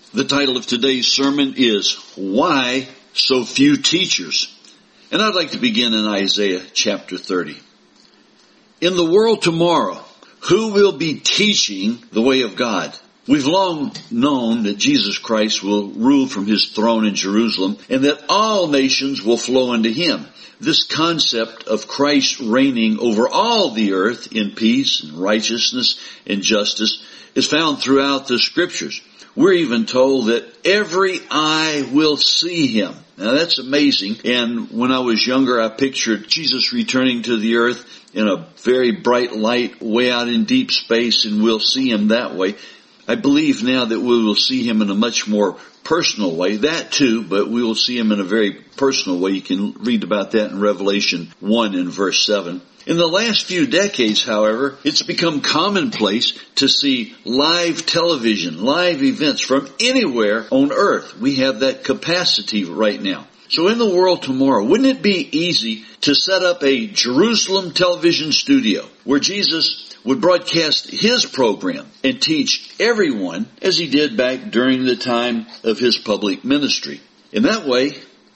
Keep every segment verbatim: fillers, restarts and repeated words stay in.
The title of today's sermon is, Why So Few Teachers? And I'd like to begin in Isaiah chapter thirty. In the world tomorrow, who will be teaching the way of God? We've long known that Jesus Christ will rule from his throne in Jerusalem and that all nations will flow into him. This concept of Christ reigning over all the earth in peace and righteousness and justice is found throughout the scriptures. We're even told that every eye will see him. Now that's amazing. And when I was younger, I pictured Jesus returning to the earth in a very bright light way out in deep space, and we'll see him that way. I believe now that we will see him in a much more personal way. That too, but we will see him in a very personal way. You can read about that in Revelation one and verse seven. In the last few decades, however, it's become commonplace to see live television, live events from anywhere on earth. We have that capacity right now. So in the world tomorrow, wouldn't it be easy to set up a Jerusalem television studio where Jesus would broadcast his program and teach everyone as he did back during the time of his public ministry? In that way,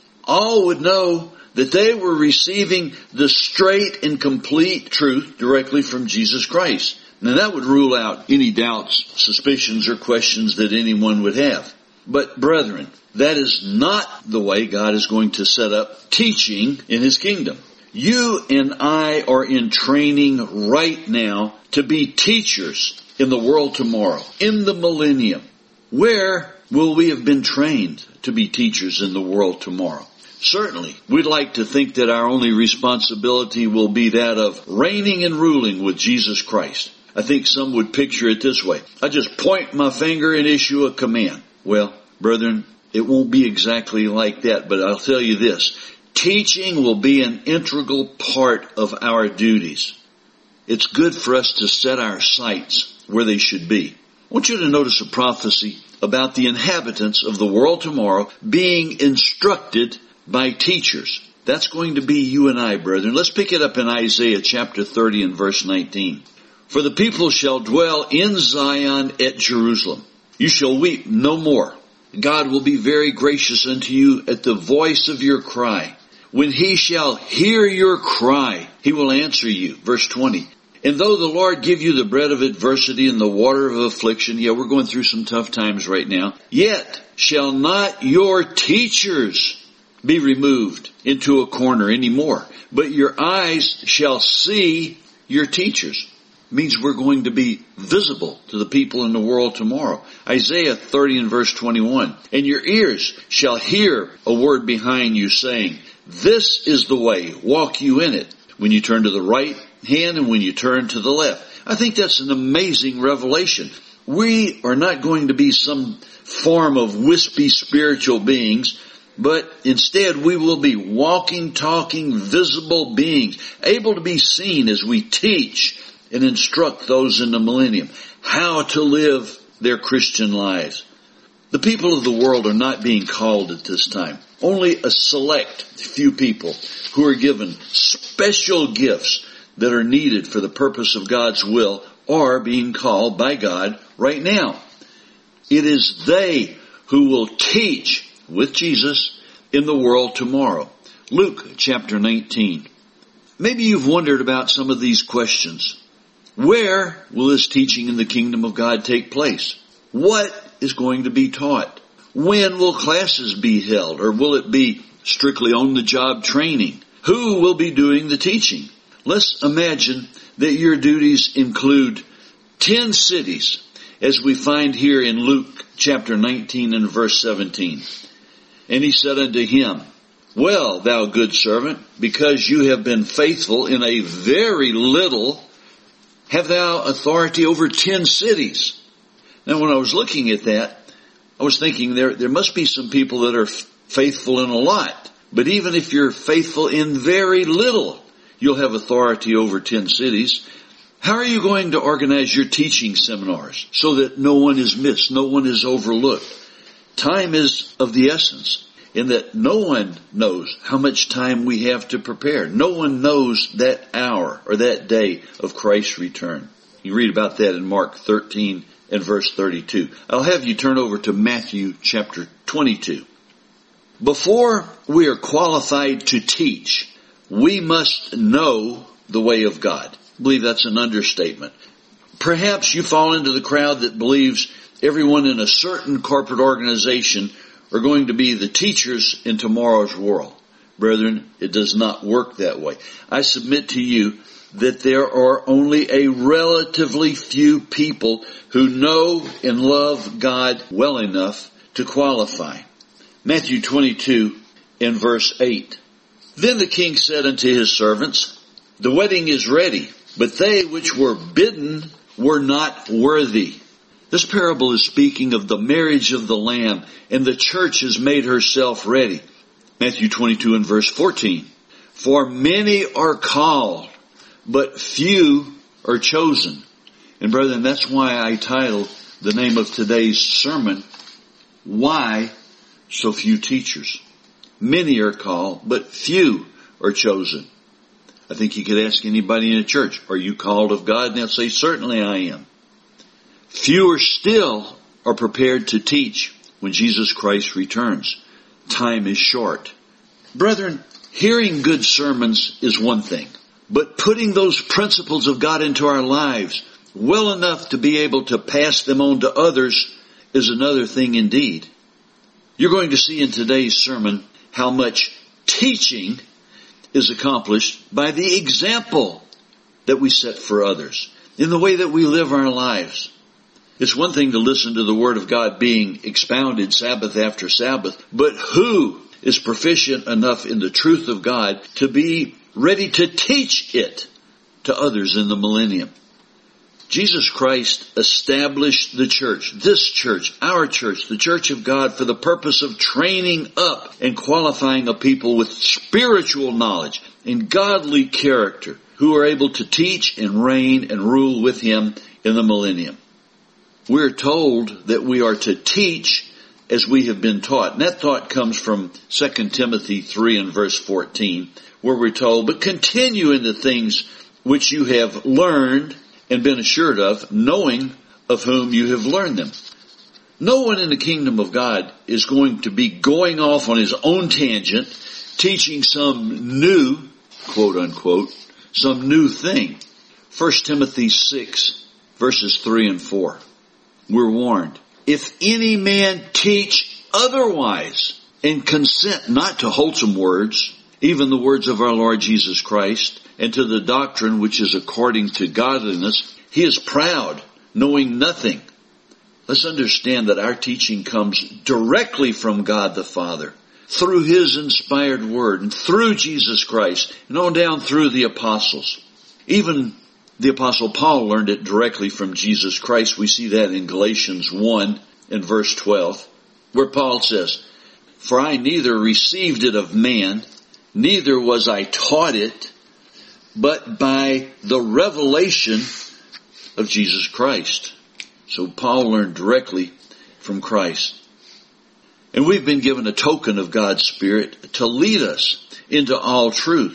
all would know that they were receiving the straight and complete truth directly from Jesus Christ. Now that would rule out any doubts, suspicions, or questions that anyone would have. But brethren, that is not the way God is going to set up teaching in his kingdom. You and I are in training right now to be teachers in the world tomorrow, in the millennium. Where will we have been trained to be teachers in the world tomorrow? Certainly, we'd like to think that our only responsibility will be that of reigning and ruling with Jesus Christ. I think some would picture it this way. I just point my finger and issue a command. Well, brethren, it won't be exactly like that, but I'll tell you this. Teaching will be an integral part of our duties. It's good for us to set our sights where they should be. I want you to notice a prophecy about the inhabitants of the world tomorrow being instructed by teachers. That's going to be you and I, brethren. Let's pick it up in Isaiah chapter thirty and verse nineteen. For the people shall dwell in Zion at Jerusalem. You shall weep no more. God will be very gracious unto you at the voice of your cry. When he shall hear your cry, he will answer you. Verse twenty. And though the Lord give you the bread of adversity and the water of affliction, yeah, we're going through some tough times right now, yet shall not your teachers be removed into a corner anymore, but your eyes shall see your teachers. It means we're going to be visible to the people in the world tomorrow. Isaiah thirty and verse twenty-one. And your ears shall hear a word behind you saying, this is the way, walk you in it, when you turn to the right hand and when you turn to the left. I think that's an amazing revelation. We are not going to be some form of wispy spiritual beings, but instead we will be walking, talking, visible beings, able to be seen as we teach and instruct those in the millennium how to live their Christian lives. The people of the world are not being called at this time. Only a select few people who are given special gifts that are needed for the purpose of God's will are being called by God right now. It is they who will teach with Jesus in the world tomorrow. Luke chapter nineteen. Maybe you've wondered about some of these questions. Where will this teaching in the kingdom of God take place? What is going to be taught? When will classes be held, or will it be strictly on-the-job training? Who will be doing the teaching? Let's imagine that your duties include ten cities, as we find here in Luke chapter nineteen and verse seventeen. And he said unto him, well, thou good servant, because you have been faithful in a very little, have thou authority over ten cities. Now, when I was looking at that, I was thinking there, there must be some people that are faithful in a lot. But even if you're faithful in very little, you'll have authority over ten cities. How are you going to organize your teaching seminars so that no one is missed, no one is overlooked? Time is of the essence, in that no one knows how much time we have to prepare. No one knows that hour or that day of Christ's return. You read about that in Mark thirteen and verse thirty-two. I'll have you turn over to Matthew chapter twenty-two. Before we are qualified to teach, we must know the way of God. I believe that's an understatement. Perhaps you fall into the crowd that believes everyone in a certain corporate organization are going to be the teachers in tomorrow's world. Brethren, it does not work that way. I submit to you that there are only a relatively few people who know and love God well enough to qualify. Matthew twenty-two and verse eight. Then the king said unto his servants, the wedding is ready, but they which were bidden were not worthy. This parable is speaking of the marriage of the Lamb, and the church has made herself ready. Matthew twenty-two and verse fourteen. For many are called, but few are chosen. And brethren, that's why I titled the name of today's sermon, Why So Few Teachers? Many are called, but few are chosen. I think you could ask anybody in a church, are you called of God? And they'll say, certainly I am. Fewer still are prepared to teach when Jesus Christ returns. Time is short. Brethren, hearing good sermons is one thing, but putting those principles of God into our lives well enough to be able to pass them on to others is another thing indeed. You're going to see in today's sermon how much teaching is accomplished by the example that we set for others in the way that we live our lives. It's one thing to listen to the Word of God being expounded Sabbath after Sabbath, but who is proficient enough in the truth of God to be ready to teach it to others in the millennium? Jesus Christ established the church, this church, our church, the church of God, for the purpose of training up and qualifying a people with spiritual knowledge and godly character who are able to teach and reign and rule with Him in the millennium. We're told that we are to teach as we have been taught. And that thought comes from Second Timothy three and verse fourteen, where we're told, but continue in the things which you have learned and been assured of, knowing of whom you have learned them. No one in the kingdom of God is going to be going off on his own tangent, teaching some new, quote unquote, some new thing. First Timothy six, verses three and four. We're warned, if any man teach otherwise and consent not to wholesome words, even the words of our Lord Jesus Christ, and to the doctrine which is according to godliness, he is proud, knowing nothing. Let's understand that our teaching comes directly from God the Father, through His inspired Word, and through Jesus Christ, and on down through the apostles. Even the Apostle Paul learned it directly from Jesus Christ. We see that in Galatians one and verse twelve, where Paul says, for I neither received it of man, neither was I taught it, but by the revelation of Jesus Christ. So Paul learned directly from Christ. And we've been given a token of God's Spirit to lead us into all truth.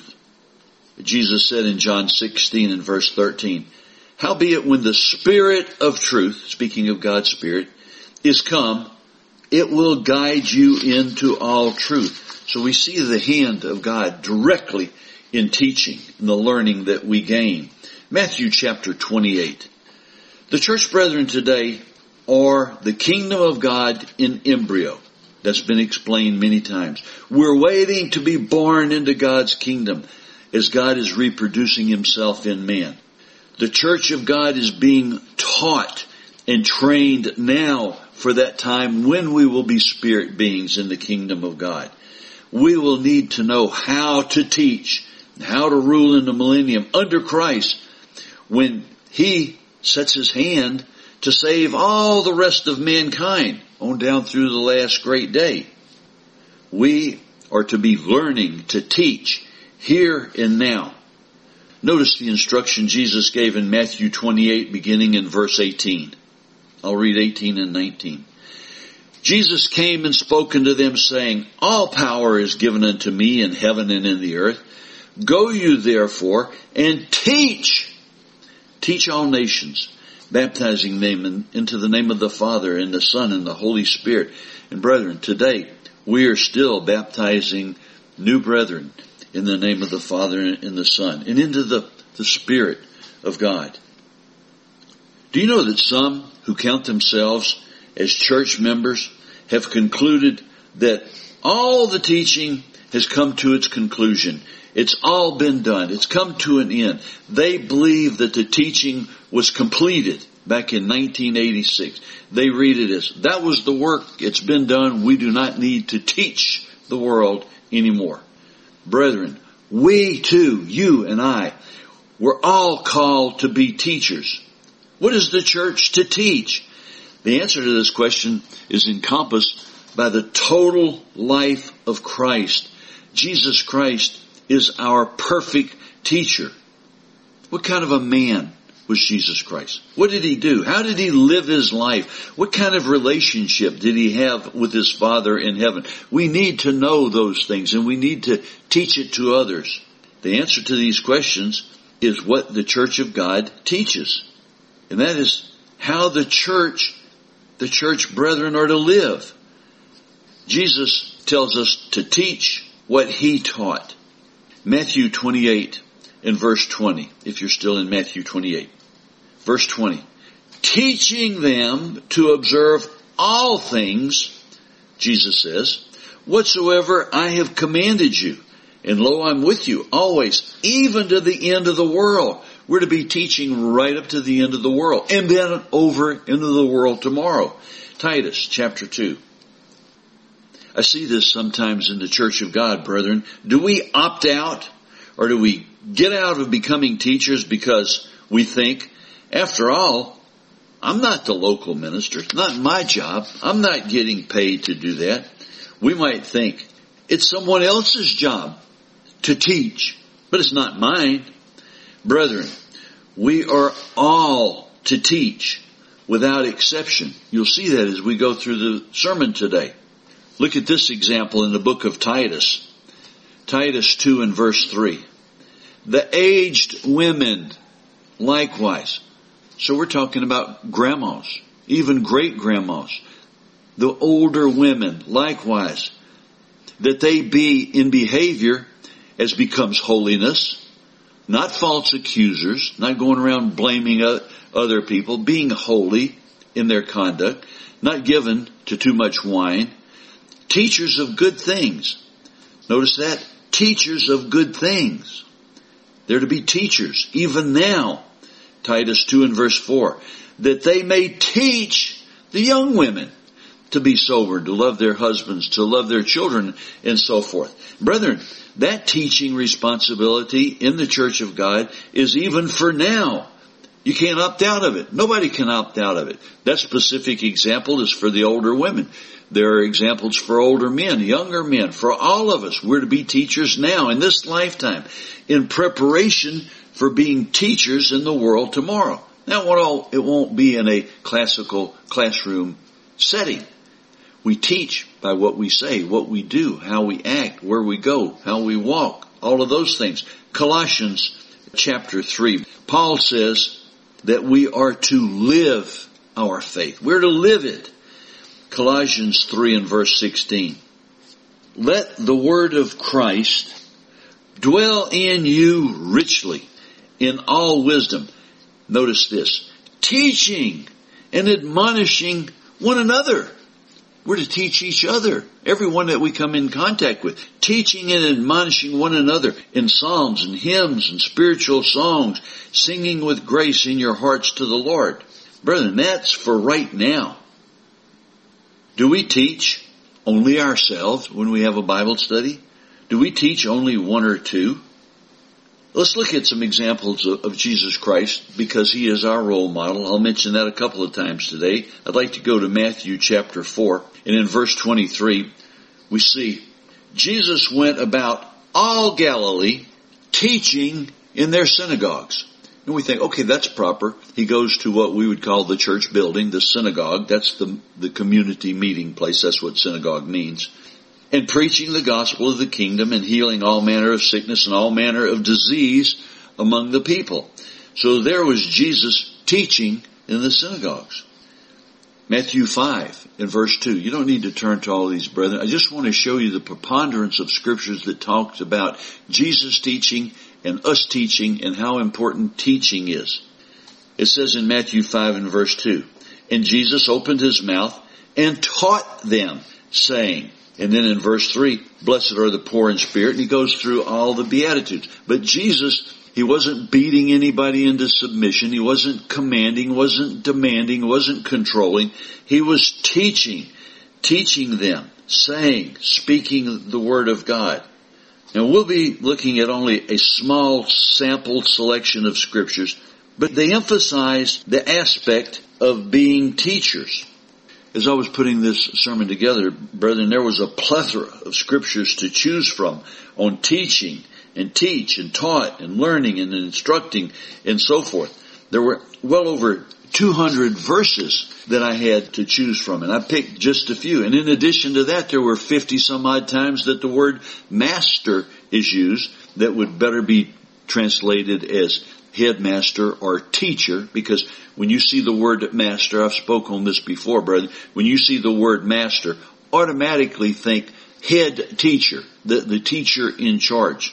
Jesus said in John sixteen and verse thirteen, howbeit when the Spirit of truth, speaking of God's Spirit, is come, it will guide you into all truth. So we see the hand of God directly in teaching and the learning that we gain. Matthew chapter twenty-eight. The church brethren today are the kingdom of God in embryo. That's been explained many times. We're waiting to be born into God's kingdom as God is reproducing Himself in man. The church of God is being taught and trained now for that time when we will be spirit beings in the kingdom of God. We will need to know how to teach, how to rule in the millennium under Christ when He sets His hand to save all the rest of mankind on down through the last great day. We are to be learning to teach here and now. Notice the instruction Jesus gave in Matthew twenty-eight, beginning in verse eighteen. I'll read eighteen and nineteen. Jesus came and spoke unto them, saying, all power is given unto me in heaven and in the earth. Go you therefore and teach. Teach all nations, baptizing them in, into the name of the Father and the Son and the Holy Spirit. And brethren, today we are still baptizing new brethren in the name of the Father and the Son and into the, the Spirit of God. Do you know that some who count themselves as church members have concluded that all the teaching has come to its conclusion? It's all been done. It's come to an end. They believe that the teaching was completed back in nineteen eighty-six. They read it as, that was the work. It's been done. We do not need to teach the world anymore. Brethren, we too, you and I, we're all called to be teachers. What is the church to teach? The answer to this question is encompassed by the total life of Christ. Jesus Christ is our perfect teacher. What kind of a man was Jesus Christ? What did he do? How did he live his life? What kind of relationship did he have with his Father in heaven? We need to know those things, and we need to teach it to others. The answer to these questions is what the Church of God teaches. And that is how the church, the church brethren are to live. Jesus tells us to teach what he taught. Matthew twenty-eight and verse twenty, if you're still in Matthew twenty-eight. Verse twenty, teaching them to observe all things, Jesus says, whatsoever I have commanded you. And lo, I'm with you always, even to the end of the world. We're to be teaching right up to the end of the world. And then over into the world tomorrow. Titus chapter two. I see this sometimes in the Church of God, brethren. Do we opt out, or do we get out of becoming teachers because we think, after all, I'm not the local minister. It's not my job. I'm not getting paid to do that. We might think it's someone else's job to teach, but it's not mine. Brethren, we are all to teach without exception. You'll see that as we go through the sermon today. Look at this example in the book of Titus. Titus two and verse three. The aged women likewise. So we're talking about grandmas, even great grandmas. The older women likewise. That they be in behavior as becomes holiness, not false accusers, not going around blaming other people, being holy in their conduct, not given to too much wine, teachers of good things. Notice that? Teachers of good things. They're to be teachers, even now. Titus two and verse four. That they may teach the young women to be sober, to love their husbands, to love their children, and so forth. Brethren, that teaching responsibility in the Church of God is even for now. You can't opt out of it. Nobody can opt out of it. That specific example is for the older women. There are examples for older men, younger men, for all of us. We're to be teachers now in this lifetime in preparation for being teachers in the world tomorrow. Now, it won't be in a classical classroom setting. We teach by what we say, what we do, how we act, where we go, how we walk, all of those things. Colossians chapter three, Paul says that we are to live our faith. We're to live it. Colossians three and verse sixteen. Let the word of Christ dwell in you richly in all wisdom. Notice this. Teaching and admonishing one another. We're to teach each other, everyone that we come in contact with, teaching and admonishing one another in psalms and hymns and spiritual songs, singing with grace in your hearts to the Lord. Brethren, that's for right now. Do we teach only ourselves when we have a Bible study? Do we teach only one or two? Let's look at some examples of, of Jesus Christ because he is our role model. I'll mention that a couple of times today. I'd like to go to Matthew chapter four. And in verse twenty-three, we see Jesus went about all Galilee teaching in their synagogues. And we think, okay, that's proper. He goes to what we would call the church building, the synagogue. That's the, the community meeting place. That's what synagogue means. And preaching the gospel of the kingdom and healing all manner of sickness and all manner of disease among the people. So there was Jesus teaching in the synagogues. Matthew five in verse two. You don't need to turn to all these, brethren. I just want to show you the preponderance of scriptures that talks about Jesus teaching and us teaching and how important teaching is. It says in Matthew five and verse two, and Jesus opened his mouth and taught them, saying, and then in verse three, blessed are the poor in spirit, and he goes through all the Beatitudes. But Jesus, he wasn't beating anybody into submission. He wasn't commanding, wasn't demanding, wasn't controlling. He was teaching, teaching them, saying, speaking the word of God. Now we'll be looking at only a small sample selection of scriptures, but they emphasize the aspect of being teachers. As I was putting this sermon together, brethren, there was a plethora of scriptures to choose from on teaching and teach and taught and learning and instructing and so forth. There were well over two hundred verses that I had to choose from, and I picked just a few. And in addition to that, there were fifty some odd times that the word master is used that would better be translated as headmaster or teacher, because when you see the word master, I've spoken on this before, brother, when you see the word master, automatically think head teacher, the, the teacher in charge.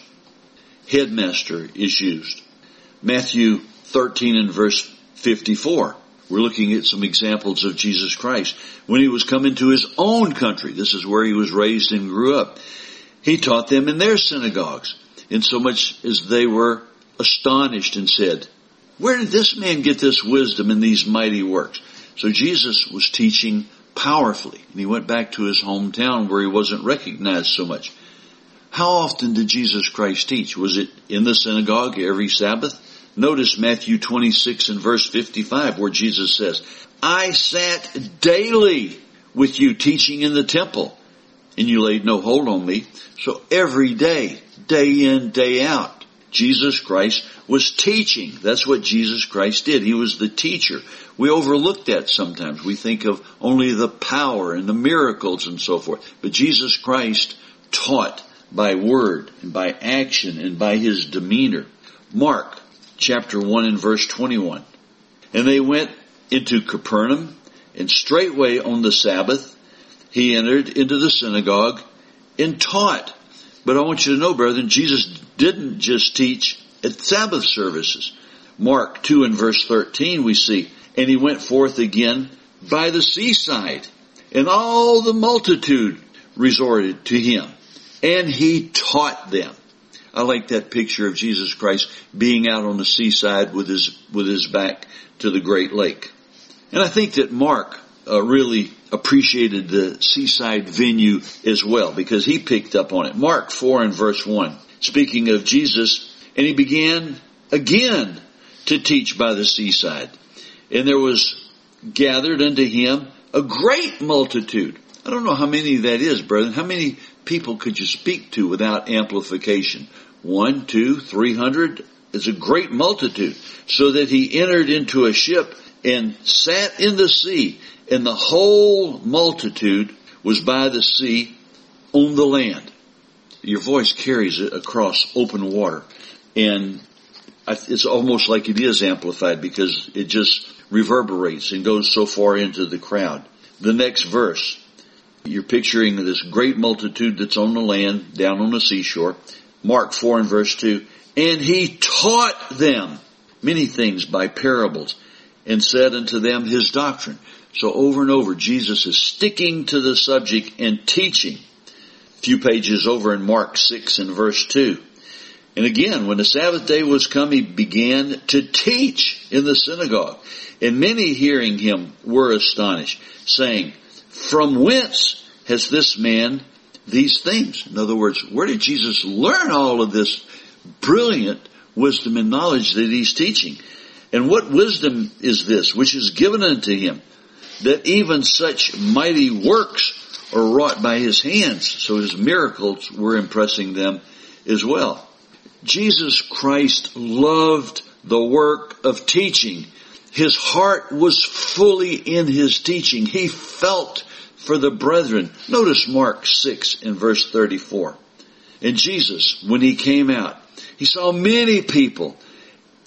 Headmaster is used. Matthew thirteen and verse fifty-four. We're looking at some examples of Jesus Christ. When he was coming to his own country, this is where he was raised and grew up, he taught them in their synagogues, insomuch as they were astonished and said, where did this man get this wisdom and these mighty works? So Jesus was teaching powerfully, and he went back to his hometown where he wasn't recognized so much. How often did Jesus Christ teach? Was it in the synagogue every Sabbath? Notice Matthew twenty-six and verse fifty-five, where Jesus says, I sat daily with you teaching in the temple, and you laid no hold on me. So every day, day in, day out, Jesus Christ was teaching. That's what Jesus Christ did. He was the teacher. We overlook that sometimes. We think of only the power and the miracles and so forth. But Jesus Christ taught by word and by action and by his demeanor. Mark chapter one and verse twenty-one. And they went into Capernaum, and straightway on the Sabbath he entered into the synagogue and taught. But I want you to know, brethren, Jesus didn't just teach at Sabbath services. Mark two and verse thirteen we see, and he went forth again by the seaside, and all the multitude resorted to him, and he taught them. I like that picture of Jesus Christ being out on the seaside with his with his back to the great lake. And I think that Mark uh, really appreciated the seaside venue as well, because he picked up on it. Mark four and verse one, speaking of Jesus, and he began again to teach by the seaside. And there was gathered unto him a great multitude. I don't know how many that is, brethren. How many people could you speak to without amplification? One, two, three hundred. It's a great multitude. So that he entered into a ship and sat in the sea, and the whole multitude was by the sea on the land. Your voice carries it across open water. And it's almost like it is amplified, because it just reverberates and goes so far into the crowd. The next verse, you're picturing this great multitude that's on the land, down on the seashore. Mark four and verse two, and he taught them many things by parables, and said unto them his doctrine. So over and over, Jesus is sticking to the subject and teaching. A few pages over in Mark six and verse two. And again, when the Sabbath day was come, he began to teach in the synagogue. And many hearing him were astonished, saying, from whence has this man these things? In other words, where did Jesus learn all of this brilliant wisdom and knowledge that he's teaching? And what wisdom is this which is given unto him, that even such mighty works are wrought by his hands? So his miracles were impressing them as well. Jesus Christ loved the work of teaching. His heart was fully in his teaching. He felt for the brethren. Notice Mark six and verse thirty-four. And Jesus, when he came out, he saw many people,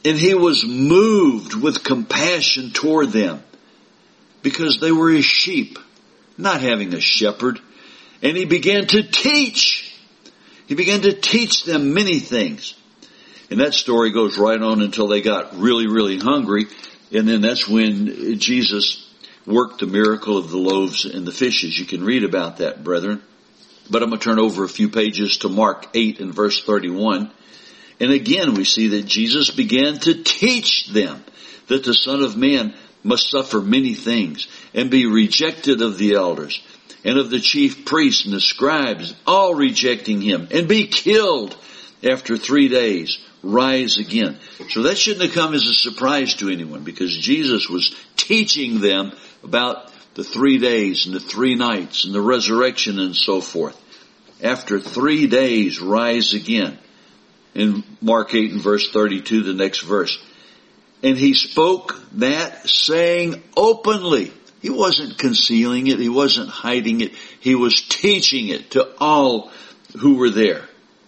And he was moved with compassion toward them because they were his sheep, not having a shepherd. And he began to teach. He began to teach them many things. And that story goes right on until they got really, really hungry. And then that's when Jesus worked the miracle of the loaves and the fishes. You can read about that, brethren. But I'm going to turn over a few pages to Mark eight and verse thirty-one. And again we see that Jesus began to teach them that the Son of Man must suffer many things and be rejected of the elders and of the chief priests and the scribes, all rejecting him, and be killed, after three days rise again. So that shouldn't have come as a surprise to anyone, because Jesus was teaching them about the three days and the three nights and the resurrection and so forth. After three days rise again. In Mark eight and verse thirty-two, the next verse. And he spoke that saying openly. He wasn't concealing it. He wasn't hiding it. He was teaching it to all who were there.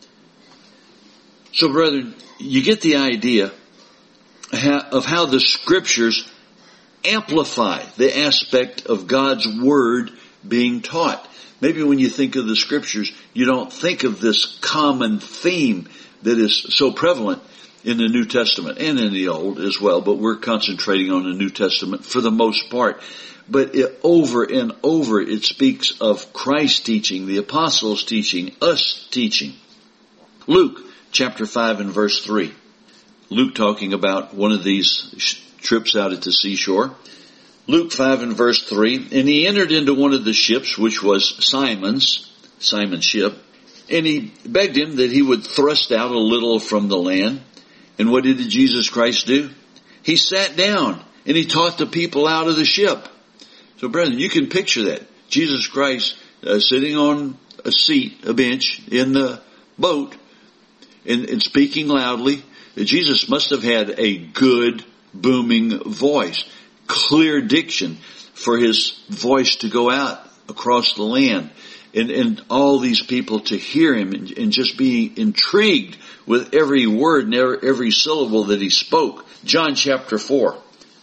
So, brethren, you get the idea of how the Scriptures amplify the aspect of God's Word being taught. Maybe when you think of the Scriptures, you don't think of this common theme that is so prevalent in the New Testament and in the Old as well, but we're concentrating on the New Testament for the most part. But it, over and over it speaks of Christ teaching, the apostles teaching, us teaching. Luke chapter five and verse three. Luke talking about one of these trips out at the seashore. Luke five and verse three. And he entered into one of the ships, which was Simon's, Simon's ship. And he begged him that he would thrust out a little from the land. And what did Jesus Christ do? He sat down and he taught the people out of the ship. So, brethren, you can picture that. Jesus Christ uh, sitting on a seat, a bench in the boat and, and speaking loudly. Jesus must have had a good, booming voice, clear diction for his voice to go out across the land. And, and all these people to hear him and, and just be intrigued with every word and every, every syllable that he spoke. John chapter four.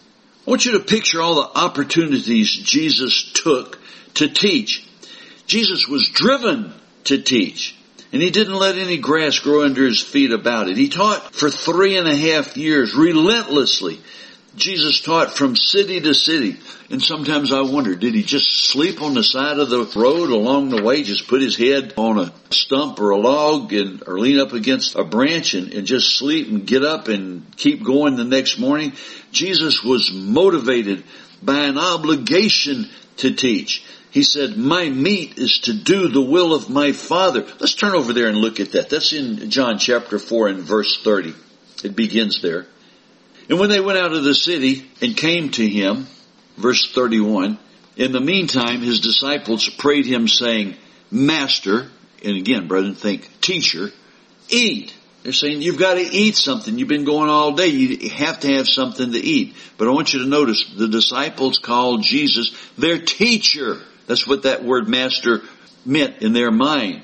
I want you to picture all the opportunities Jesus took to teach. Jesus was driven to teach. And he didn't let any grass grow under his feet about it. He taught for three and a half years relentlessly. Jesus taught from city to city. And sometimes I wonder, did he just sleep on the side of the road along the way, just put his head on a stump or a log and or lean up against a branch and, and just sleep and get up and keep going the next morning? Jesus was motivated by an obligation to teach. He said, my meat is to do the will of my Father. Let's turn over there and look at that. That's in John chapter four and verse thirty. It begins there. And when they went out of the city and came to him, verse thirty-one, in the meantime his disciples prayed him, saying, Master, and again, brethren, think, teacher, eat. They're saying, you've got to eat something. You've been going all day. You have to have something to eat. But I want you to notice the disciples called Jesus their teacher. That's what that word master meant in their mind.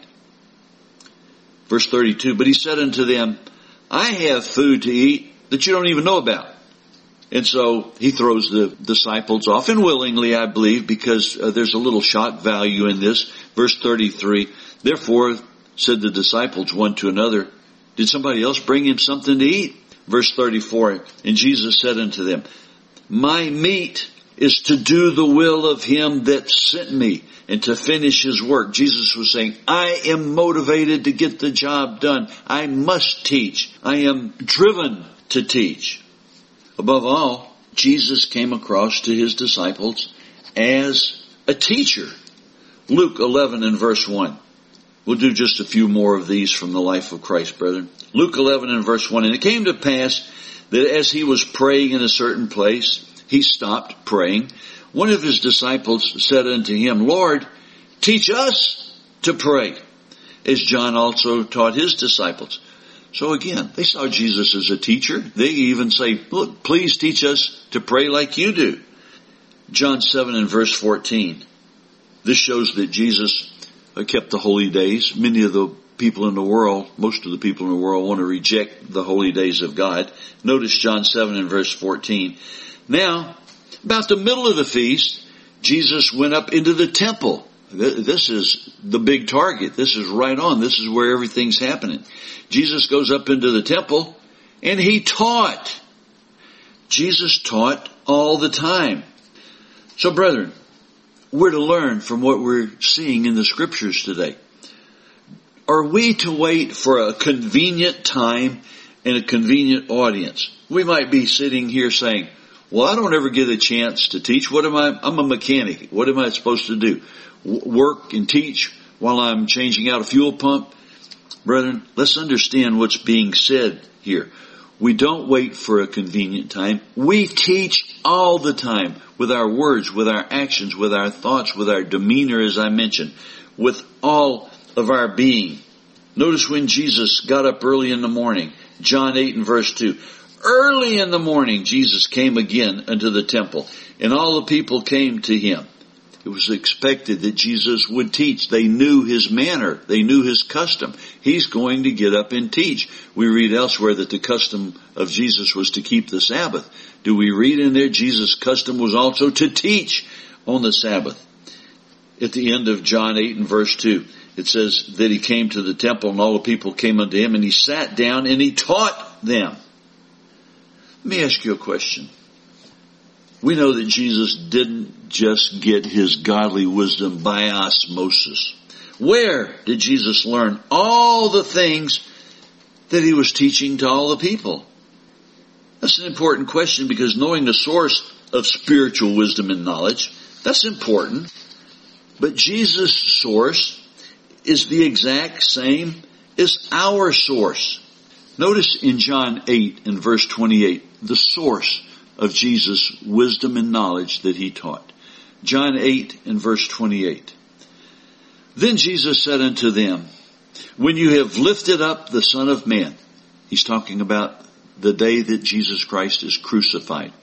Verse thirty-two, but he said unto them, I have food to eat that you don't even know about. And so he throws the disciples off, and willingly, I believe, because uh, there's a little shock value in this. Verse thirty-three, therefore said the disciples one to another, did somebody else bring him something to eat? Verse thirty-four, and Jesus said unto them, my meat is to do the will of him that sent me and to finish his work. Jesus was saying, I am motivated to get the job done. I must teach. I am driven to teach. Above all, Jesus came across to his disciples as a teacher. Luke eleven and verse one. We'll do just a few more of these from the life of Christ, brethren. Luke eleven and verse one. And it came to pass that as he was praying in a certain place, he stopped praying. One of his disciples said unto him, Lord, teach us to pray, as John also taught his disciples. So again, they saw Jesus as a teacher. They even say, look, please teach us to pray like you do. John seven and verse fourteen. This shows that Jesus kept the holy days. Many of the people in the world, most of the people in the world, want to reject the holy days of God. Notice John seven and verse fourteen. Now, about the middle of the feast, Jesus went up into the temple. This is the big target. This is right on. This is where everything's happening. Jesus goes up into the temple and he taught. Jesus taught all the time. So brethren, we're to learn from what we're seeing in the scriptures today. Are we to wait for a convenient time and a convenient audience? We might be sitting here saying, well, I don't ever get a chance to teach. What am I? I'm a mechanic. What am I supposed to do? Work and teach while I'm changing out a fuel pump? Brethren, let's understand what's being said here. We don't wait for a convenient time. We teach all the time with our words, with our actions, with our thoughts, with our demeanor, as I mentioned, with all of our being. Notice when Jesus got up early in the morning, John eight and verse two. Early in the morning, Jesus came again unto the temple, and all the people came to him. It was expected that Jesus would teach. They knew his manner. They knew his custom. He's going to get up and teach. We read elsewhere that the custom of Jesus was to keep the Sabbath. Do we read in there Jesus' custom was also to teach on the Sabbath? At the end of John eight and verse two, it says that he came to the temple and all the people came unto him and he sat down and he taught them. Let me ask you a question. We know that Jesus didn't just get his godly wisdom by osmosis. Where did Jesus learn all the things that he was teaching to all the people? That's an important question because knowing the source of spiritual wisdom and knowledge, that's important. But Jesus' source is the exact same as our source. Notice in John eight and verse twenty-eight, the source of Jesus' wisdom and knowledge that he taught. John eight and verse twenty-eight. Then Jesus said unto them, when you have lifted up the Son of Man, he's talking about the day that Jesus Christ is crucified,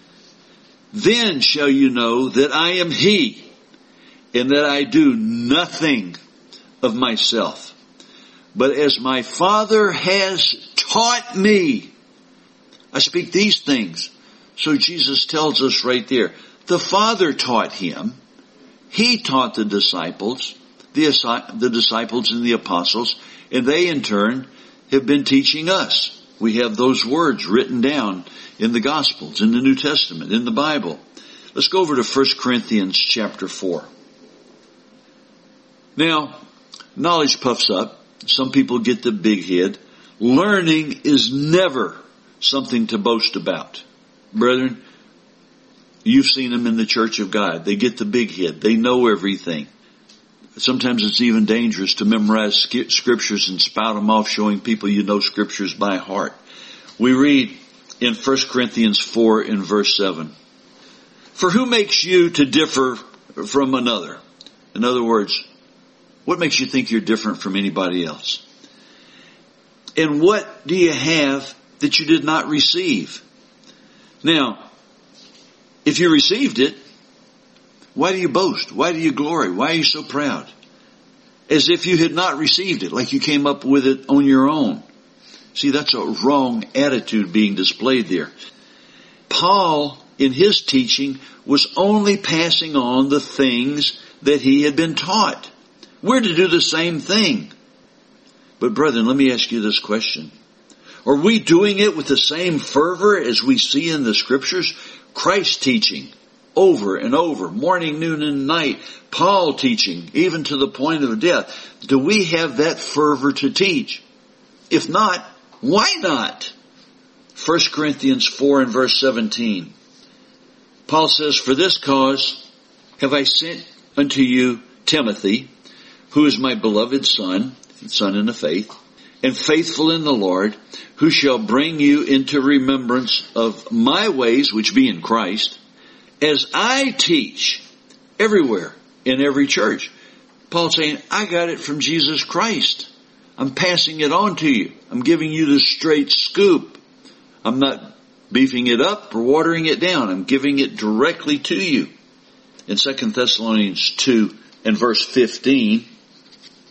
then shall you know that I am he, and that I do nothing of myself, but as my Father has taught me, I speak these things. So Jesus tells us right there, the Father taught him. He taught the disciples, the, the disciples and the apostles, and they in turn have been teaching us. We have those words written down in the Gospels, in the New Testament, in the Bible. Let's go over to First Corinthians chapter four. Now, knowledge puffs up. Some people get the big head. Learning is never something to boast about. Brethren, you've seen them in the Church of God. They get the big head. They know everything. Sometimes it's even dangerous to memorize scriptures and spout them off, showing people you know scriptures by heart. We read in First Corinthians four in verse seven, for who makes you to differ from another? In other words, what makes you think you're different from anybody else? And what do you have that you did not receive? Now, if you received it, why do you boast? Why do you glory? Why are you so proud? As if you had not received it, like you came up with it on your own. See, that's a wrong attitude being displayed there. Paul, in his teaching, was only passing on the things that he had been taught. We're to do the same thing. But brethren, let me ask you this question. Are we doing it with the same fervor as we see in the scriptures? Christ teaching over and over, morning, noon, and night. Paul teaching, even to the point of death. Do we have that fervor to teach? If not, why not? First Corinthians four and verse seventeen. Paul says, for this cause have I sent unto you Timothy, who is my beloved son, son in the faith, and faithful in the Lord, who shall bring you into remembrance of my ways, which be in Christ, as I teach everywhere in every church. Paul saying, I got it from Jesus Christ. I'm passing it on to you. I'm giving you the straight scoop. I'm not beefing it up or watering it down. I'm giving it directly to you. In Second Thessalonians two and verse fifteen,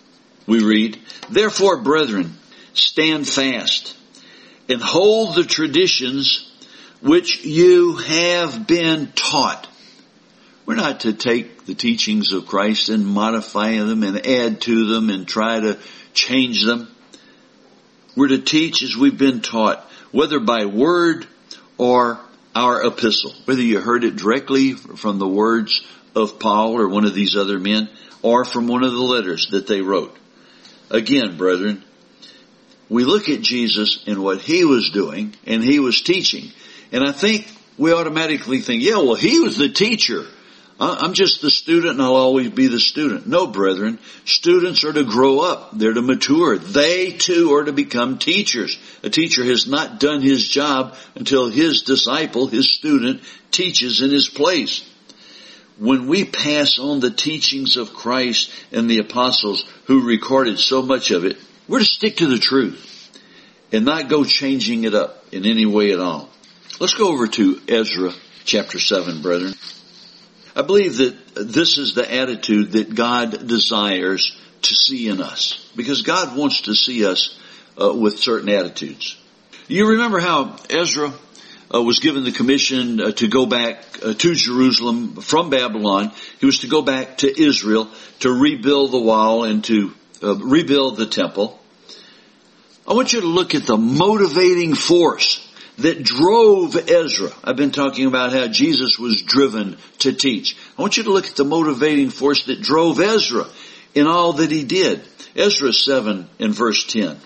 we read, "Therefore, brethren, stand fast and hold the traditions which you have been taught." We're not to take the teachings of Christ and modify them and add to them and try to change them. We're to teach as we've been taught, whether by word or our epistle. Whether you heard it directly from the words of Paul or one of these other men, or from one of the letters that they wrote. Again, brethren, we look at Jesus and what he was doing and he was teaching. And I think we automatically think, yeah, well, he was the teacher. I'm just the student and I'll always be the student. No, brethren, students are to grow up. They're to mature. They too are to become teachers. A teacher has not done his job until his disciple, his student, teaches in his place. When we pass on the teachings of Christ and the apostles who recorded so much of it, we're to stick to the truth and not go changing it up in any way at all. Let's go over to Ezra chapter seven, brethren. I believe that this is the attitude that God desires to see in us, because God wants to see us uh, with certain attitudes. You remember how Ezra uh, was given the commission uh, to go back uh, to Jerusalem from Babylon. He was to go back to Israel to rebuild the wall and to uh, rebuild the temple. I want you to look at the motivating force that drove Ezra. I've been talking about how Jesus was driven to teach. I want you to look at the motivating force that drove Ezra in all that he did. Ezra seven and verse ten.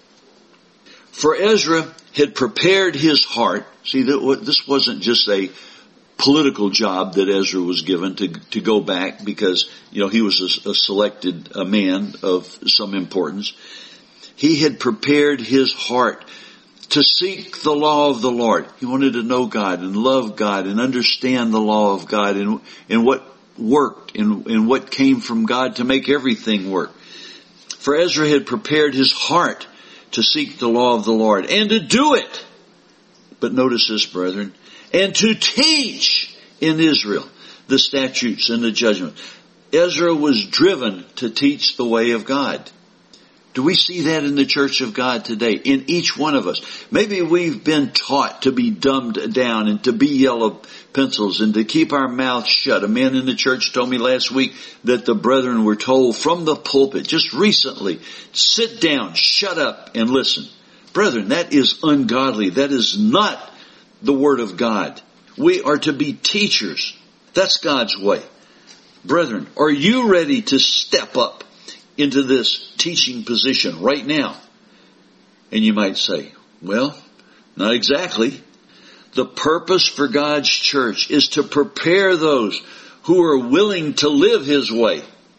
For Ezra had prepared his heart. See, this wasn't just a political job that Ezra was given to, to go back because, you know, he was a, a selected a man of some importance. He had prepared his heart to seek the law of the Lord. He wanted to know God and love God and understand the law of God and, and what worked and, and what came from God to make everything work. For Ezra had prepared his heart to seek the law of the Lord and to do it. But notice this, brethren, and to teach in Israel the statutes and the judgment. Ezra was driven to teach the way of God. Do we see that in the church of God today? In each one of us. Maybe we've been taught to be dumbed down and to be yellow pencils and to keep our mouths shut. A man in the church told me last week that the brethren were told from the pulpit just recently, sit down, shut up, and listen. Brethren, that is ungodly. That is not the word of God. We are to be teachers. That's God's way. Brethren, are you ready to step up into this teaching position right now? And you might say, well, not exactly. The purpose for God's church is to prepare those who are willing to live his way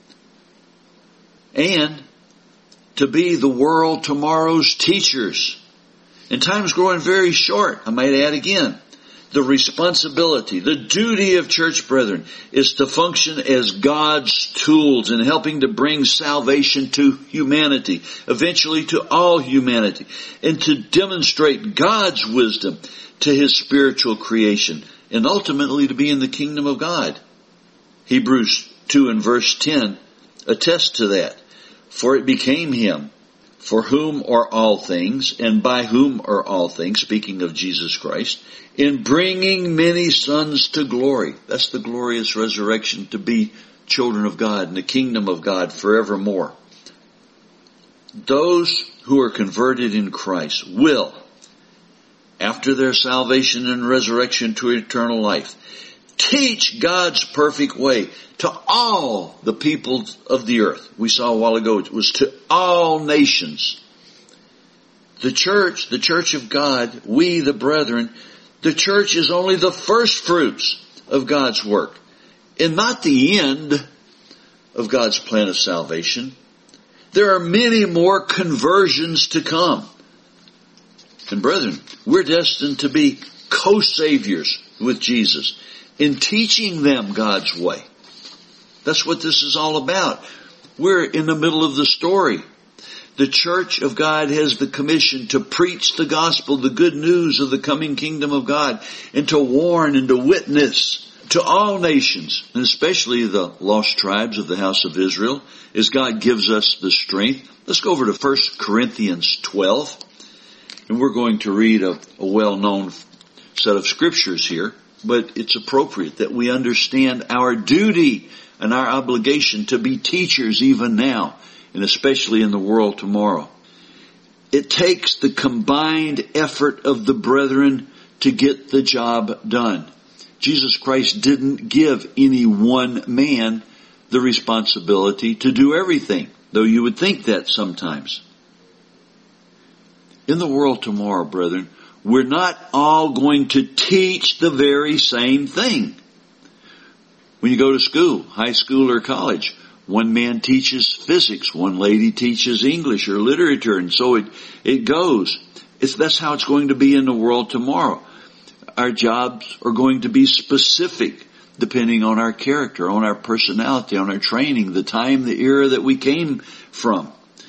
and to be the world tomorrow's teachers. And time's growing very short. I might add again, the responsibility, the duty of church brethren is to function as God's tools in helping to bring salvation to humanity, eventually to all humanity, and to demonstrate God's wisdom to his spiritual creation, and ultimately to be in the kingdom of God. Hebrews two and verse ten attest to that. For it became him, for whom are all things, and by whom are all things, speaking of Jesus Christ, in bringing many sons to glory. That's the glorious resurrection, to be children of God in the kingdom of God forevermore. Those who are converted in Christ will, after their salvation and resurrection to eternal life, teach God's perfect way to all the people of the earth. We saw a while ago it was to all nations. The church, the church of God, we the brethren, the church is only the first fruits of God's work and not the end of God's plan of salvation. There are many more conversions to come. And brethren, we're destined to be co-saviors with Jesus in teaching them God's way. That's what this is all about. We're in the middle of the story. The church of God has the commission to preach the gospel, the good news of the coming kingdom of God, and to warn and to witness to all nations, and especially the lost tribes of the house of Israel, as God gives us the strength. Let's go over to First Corinthians twelve, and we're going to read a, a well-known set of scriptures here, but it's appropriate that we understand our duty and our obligation to be teachers even now, and especially in the world tomorrow. It takes the combined effort of the brethren to get the job done. Jesus Christ didn't give any one man the responsibility to do everything, though you would think that sometimes. In the world tomorrow, brethren, we're not all going to teach the very same thing. When you go to school, high school or college, one man teaches physics, one lady teaches English or literature, and so it, it goes. It's, that's how it's going to be in the world tomorrow. Our jobs are going to be specific, depending on our character, on our personality, on our training, the time, the era that we came from.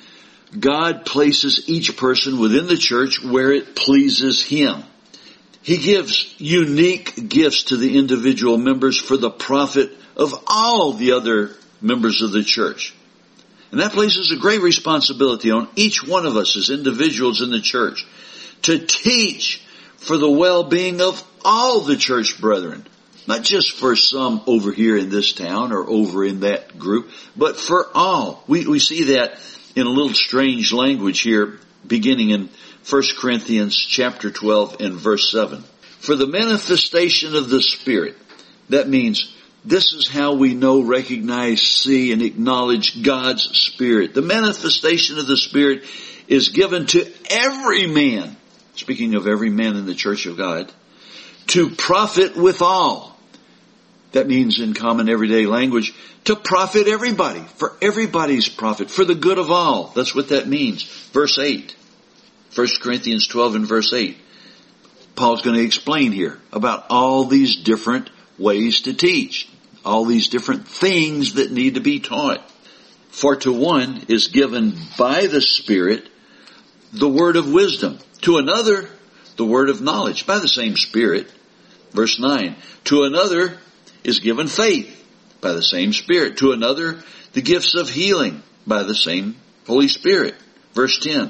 God places each person within the church where it pleases Him. He gives unique gifts to the individual members for the profit of all the other members of the church. And that places a great responsibility on each one of us as individuals in the church to teach for the well-being of all the church brethren. Not just for some over here in this town or over in that group, but for all. We, we see that in a little strange language here, beginning in First Corinthians chapter twelve and verse seven. For the manifestation of the Spirit, that means this is how we know, recognize, see, and acknowledge God's Spirit. The manifestation of the Spirit is given to every man, speaking of every man in the church of God, to profit withal. That means in common everyday language, to profit everybody, for everybody's profit, for the good of all. That's what that means. Verse eight, First Corinthians twelve and verse eight. Paul's going to explain here about all these different ways to teach, all these different things that need to be taught. For to one is given by the Spirit the word of wisdom, to another the word of knowledge by the same Spirit. Verse nine, to another is given faith by the same Spirit, to another the gifts of healing by the same Holy Spirit. Verse ten,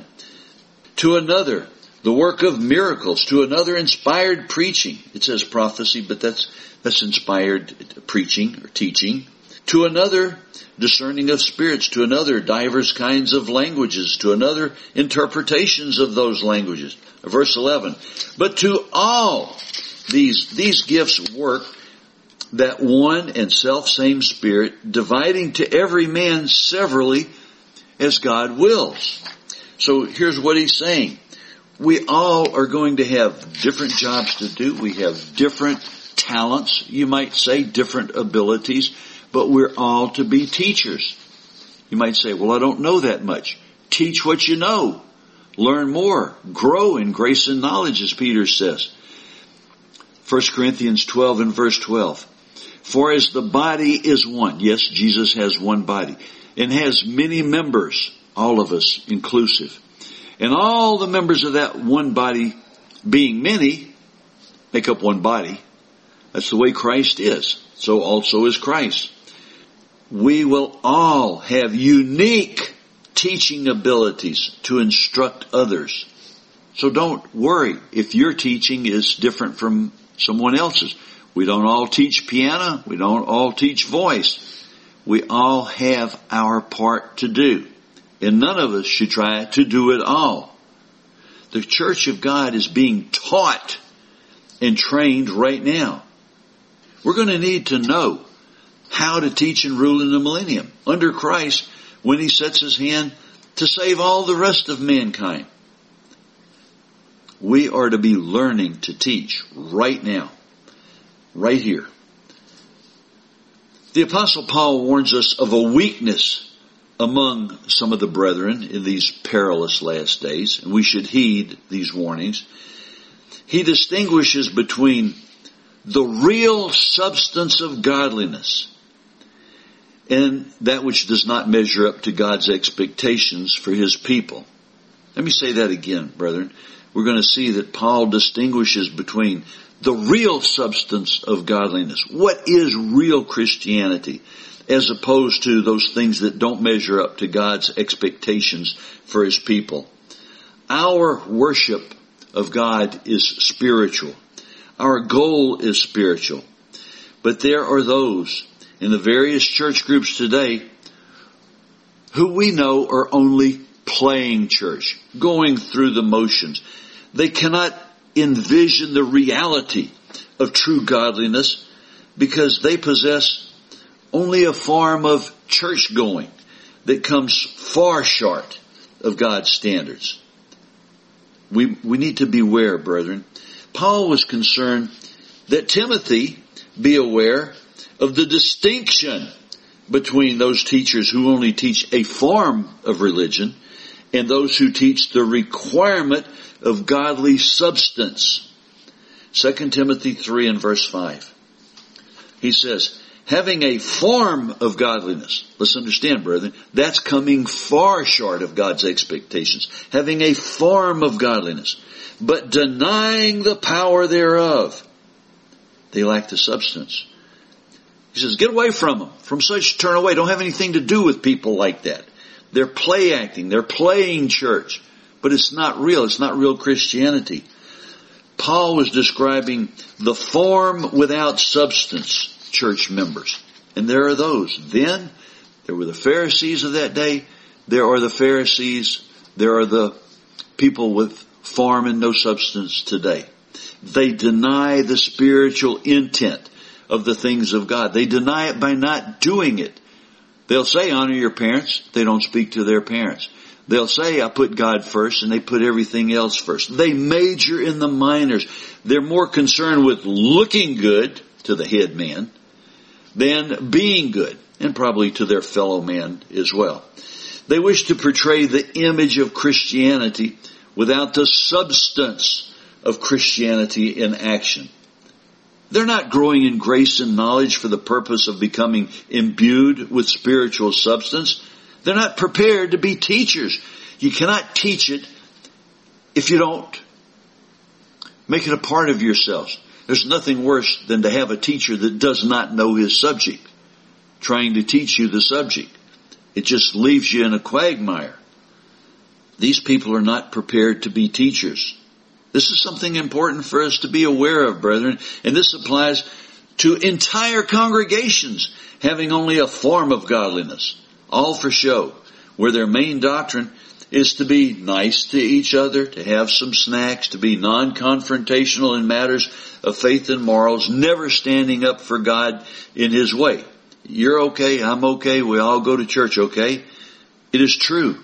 to another the work of miracles, to another inspired preaching. It says prophecy, but that's that's inspired preaching or teaching. To another discerning of spirits, to another divers kinds of languages, to another interpretations of those languages. Verse eleven, but to all these these gifts work that one and self-same Spirit, dividing to every man severally as God wills. So here's what he's saying. We all are going to have different jobs to do. We have different talents, you might say, different abilities, but we're all to be teachers. You might say, well, I don't know that much. Teach what you know. Learn more. Grow in grace and knowledge, as Peter says. First Corinthians twelve and verse twelve. For as the body is one, yes, Jesus has one body, and has many members, all of us inclusive. And all the members of that one body, being many, make up one body. That's the way Christ is. So also is Christ. We will all have unique teaching abilities to instruct others. So don't worry if your teaching is different from someone else's. We don't all teach piano. We don't all teach voice. We all have our part to do. And none of us should try to do it all. The church of God is being taught and trained right now. We're going to need to know how to teach and rule in the millennium under Christ when He sets His hand to save all the rest of mankind. We are to be learning to teach right now, right here. The Apostle Paul warns us of a weakness among some of the brethren in these perilous last days, and we should heed these warnings. He distinguishes between the real substance of godliness and that which does not measure up to God's expectations for His people. Let me say that again, brethren. We're going to see that Paul distinguishes between the real substance of godliness. What is real Christianity, as opposed to those things that don't measure up to God's expectations for His people? Our worship of God is spiritual. Our goal is spiritual. But there are those in the various church groups today who we know are only playing church, going through the motions. They cannot envision the reality of true godliness because they possess only a form of church going that comes far short of God's standards. We, we need to beware, brethren. Paul was concerned that Timothy be aware of the distinction between those teachers who only teach a form of religion and those who teach the requirement of godly substance. Second Timothy three and verse five. He says, having a form of godliness. Let's understand, brethren, that's coming far short of God's expectations. Having a form of godliness, but denying the power thereof. They lack the substance. He says, get away from them. From such turn away. Don't have anything to do with people like that. They're play acting. They're playing church. But it's not real. It's not real Christianity. Paul was describing the form without substance church members. And there are those. Then, there were the Pharisees of that day. There are the Pharisees. There are the people with form and no substance today. They deny the spiritual intent of the things of God. They deny it by not doing it. They'll say, honor your parents. They don't speak to their parents. They'll say, I put God first, and they put everything else first. They major in the minors. They're more concerned with looking good to the head man than being good, and probably to their fellow man as well. They wish to portray the image of Christianity without the substance of Christianity in action. They're not growing in grace and knowledge for the purpose of becoming imbued with spiritual substance. They're not prepared to be teachers. You cannot teach it if you don't make it a part of yourselves. There's nothing worse than to have a teacher that does not know his subject, trying to teach you the subject. It just leaves you in a quagmire. These people are not prepared to be teachers. This is something important for us to be aware of, brethren, and this applies to entire congregations having only a form of godliness, all for show, where their main doctrine is to be nice to each other, to have some snacks, to be non-confrontational in matters of faith and morals, never standing up for God in His way. You're okay, I'm okay, we all go to church, okay? It is true.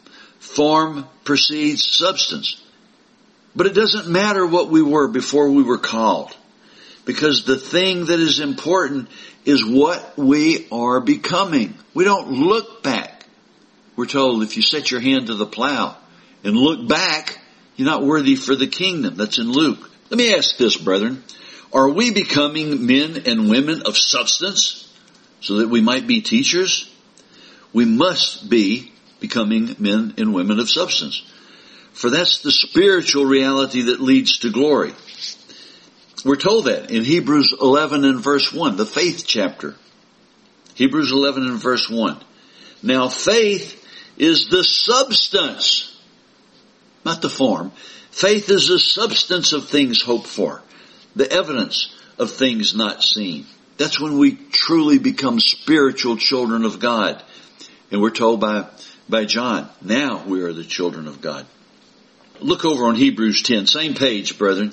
Form precedes substance. But it doesn't matter what we were before we were called, because the thing that is important is what we are becoming. We don't look back. We're told if you set your hand to the plow and look back, you're not worthy for the kingdom. That's in Luke. Let me ask this, brethren. Are we becoming men and women of substance so that we might be teachers? We must be becoming men and women of substance. For that's the spiritual reality that leads to glory. We're told that in Hebrews eleven and verse one, the faith chapter. Hebrews eleven and verse one. Now faith is the substance, not the form. Faith is the substance of things hoped for, the evidence of things not seen. That's when we truly become spiritual children of God. And we're told by, by John, now we are the children of God. Look over on Hebrews ten, same page, brethren.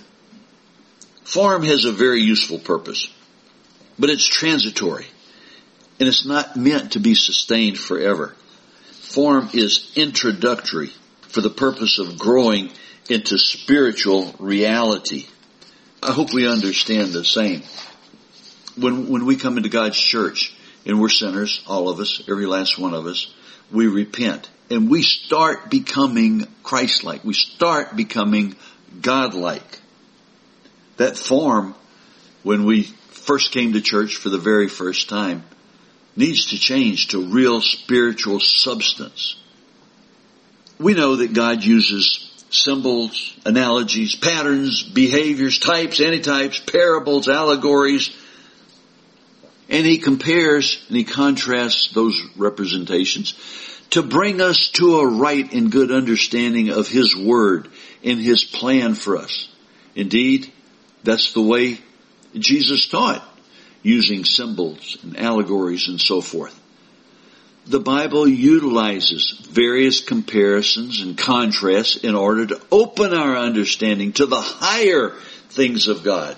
Form has a very useful purpose, but it's transitory, and it's not meant to be sustained forever. Form is introductory for the purpose of growing into spiritual reality. I hope we understand the same. When, when we come into God's church, and we're sinners, all of us, every last one of us, we repent. And we start becoming Christ-like. We start becoming God-like. That form, when we first came to church for the very first time, needs to change to real spiritual substance. We know that God uses symbols, analogies, patterns, behaviors, types, antitypes, parables, allegories. And he compares and he contrasts those representations to bring us to a right and good understanding of his word and his plan for us. Indeed, that's the way Jesus taught, using symbols and allegories and so forth. The Bible utilizes various comparisons and contrasts in order to open our understanding to the higher things of God.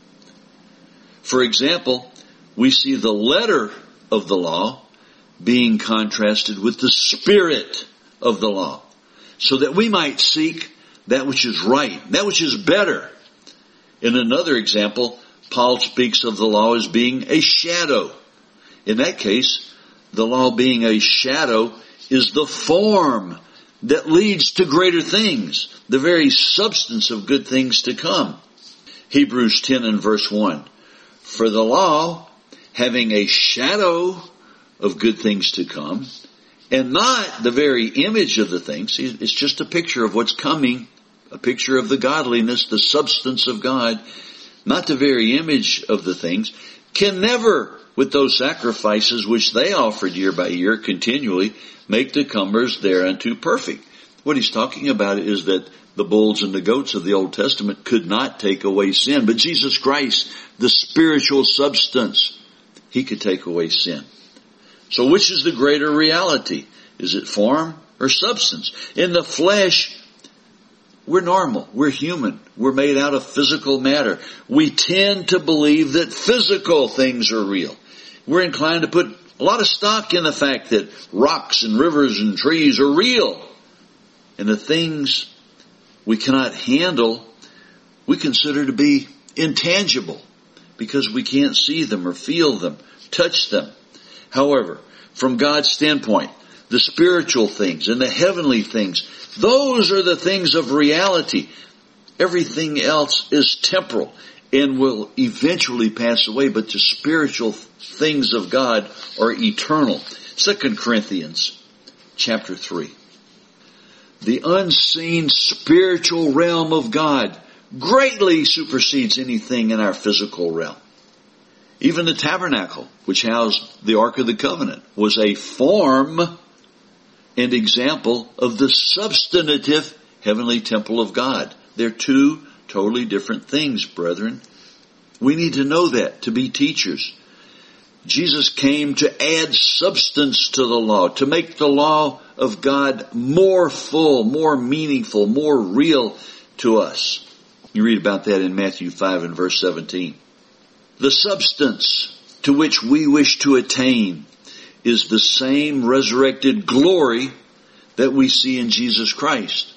For example, we see the letter of the law being contrasted with the spirit of the law, so that we might seek that which is right, that which is better. In another example, Paul speaks of the law as being a shadow. In that case, the law being a shadow is the form that leads to greater things, the very substance of good things to come. Hebrews ten and verse one. For the law, having a shadow of good things to come, and not the very image of the things, it's just a picture of what's coming, a picture of the godliness, the substance of God, not the very image of the things, can never, with those sacrifices which they offered year by year continually, make the comers thereunto perfect. What he's talking about is that the bulls and the goats of the Old Testament could not take away sin. But Jesus Christ, the spiritual substance, he could take away sin. So which is the greater reality? Is it form or substance? In the flesh, we're normal. We're human. We're made out of physical matter. We tend to believe that physical things are real. We're inclined to put a lot of stock in the fact that rocks and rivers and trees are real. And the things we cannot handle, we consider to be intangible because we can't see them or feel them, touch them. However, from God's standpoint, the spiritual things and the heavenly things, those are the things of reality. Everything else is temporal and will eventually pass away, but the spiritual things of God are eternal. Second Corinthians chapter three. The unseen spiritual realm of God greatly supersedes anything in our physical realm. Even the tabernacle, which housed the Ark of the Covenant, was a form and example of the substantive heavenly temple of God. They're two totally different things, brethren. We need to know that to be teachers. Jesus came to add substance to the law, to make the law of God more full, more meaningful, more real to us. You read about that in Matthew five and verse seventeen. The substance to which we wish to attain is the same resurrected glory that we see in Jesus Christ.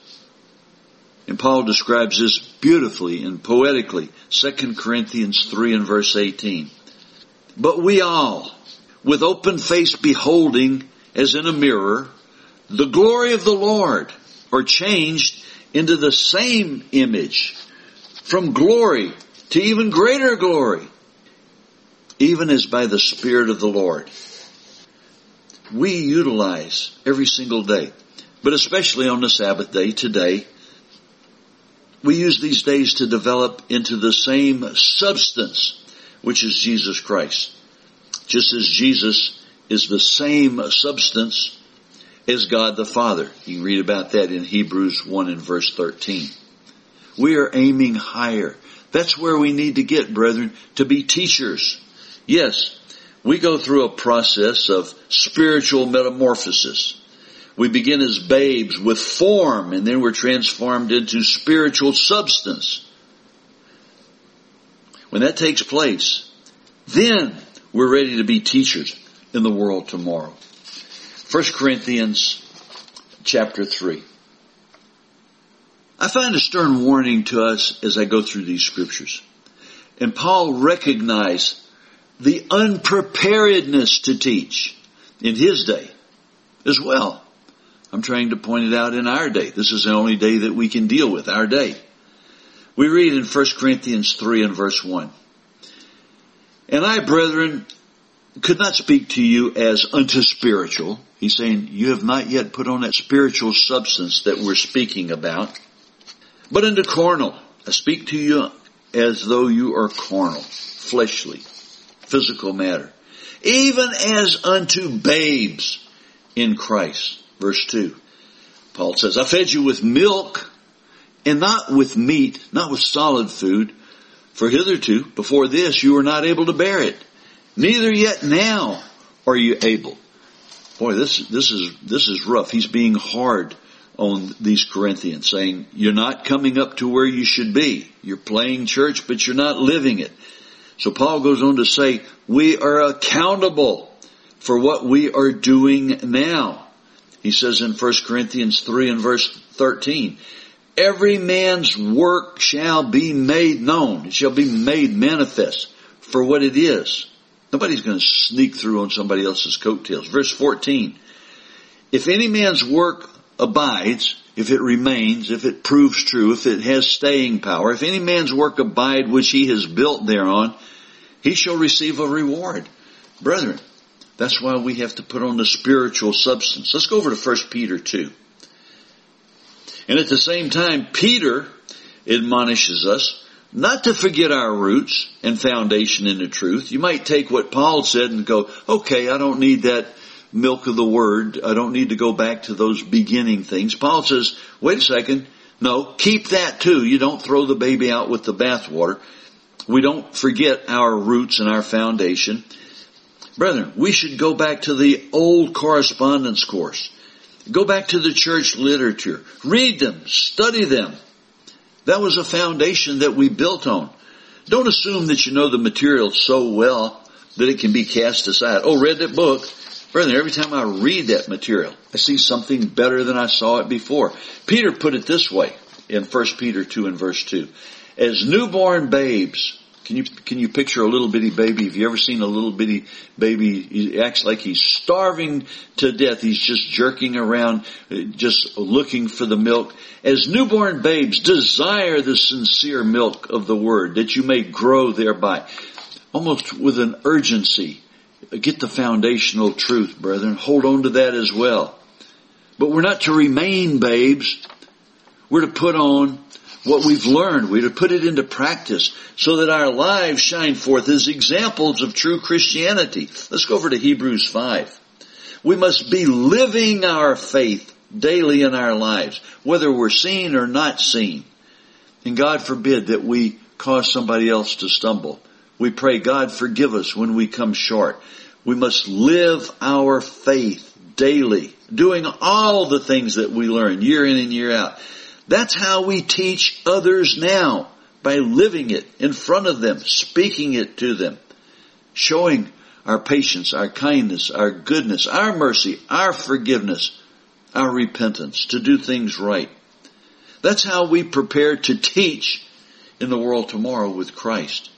And Paul describes this beautifully and poetically. Second Corinthians three and verse eighteen. But we all, with open face beholding as in a mirror, the glory of the Lord, are changed into the same image, from glory to even greater glory, even as by the Spirit of the Lord. We utilize every single day, but especially on the Sabbath day today, we use these days to develop into the same substance, which is Jesus Christ. Just as Jesus is the same substance as God the Father. You can read about that in Hebrews one and verse thirteen. We are aiming higher. That's where we need to get, brethren, to be teachers. Yes, we go through a process of spiritual metamorphosis. We begin as babes with form, and then we're transformed into spiritual substance. When that takes place, then we're ready to be teachers in the world tomorrow. First Corinthians chapter three. I find a stern warning to us as I go through these scriptures. And Paul recognized the unpreparedness to teach in his day as well. I'm trying to point it out in our day. This is the only day that we can deal with, our day. We read in First Corinthians three and verse one. And I, brethren, could not speak to you as unto spiritual. He's saying you have not yet put on that spiritual substance that we're speaking about. But unto carnal, I speak to you as though you are carnal, fleshly, physical matter. Even as unto babes in Christ. Verse two. Paul says, I fed you with milk and not with meat, not with solid food. For hitherto, before this, you were not able to bear it. Neither yet now are you able. Boy, this, this is, this is rough. He's being hard on these Corinthians, saying, you're not coming up to where you should be. You're playing church, but you're not living it. So Paul goes on to say, we are accountable for what we are doing now. He says in First Corinthians three and verse thirteen, every man's work shall be made known. It shall be made manifest for what it is. Nobody's going to sneak through on somebody else's coattails. Verse fourteen, if any man's work abides, if it remains, if it proves true, if it has staying power, if any man's work abide which he has built thereon, he shall receive a reward. Brethren, that's why we have to put on the spiritual substance. Let's go over to First Peter two. And at the same time, Peter admonishes us not to forget our roots and foundation in the truth. You might take what Paul said and go, okay, I don't need that milk of the word. I don't need to go back to those beginning things. Paul says, wait a second. No, keep that too. You don't throw the baby out with the bathwater. We don't forget our roots and our foundation. Brethren, we should go back to the old correspondence course. Go back to the church literature. Read them. Study them. That was a foundation that we built on. Don't assume that you know the material so well that it can be cast aside. Oh, read that book. Brethren, every time I read that material, I see something better than I saw it before. Peter put it this way in First Peter two and verse two. As newborn babes, can you, can you picture a little bitty baby? Have you ever seen a little bitty baby? He acts like he's starving to death. He's just jerking around, just looking for the milk. As newborn babes, desire the sincere milk of the word, that you may grow thereby. Almost with an urgency. Get the foundational truth, brethren. Hold on to that as well. But we're not to remain babes. We're to put on what we've learned. We're to put it into practice so that our lives shine forth as examples of true Christianity. Let's go over to Hebrews five. We must be living our faith daily in our lives, whether we're seen or not seen. And God forbid that we cause somebody else to stumble. We pray, God, forgive us when we come short. We must live our faith daily, doing all the things that we learn year in and year out. That's how we teach others now, by living it in front of them, speaking it to them, showing our patience, our kindness, our goodness, our mercy, our forgiveness, our repentance, to do things right. That's how we prepare to teach in the world tomorrow with Christ.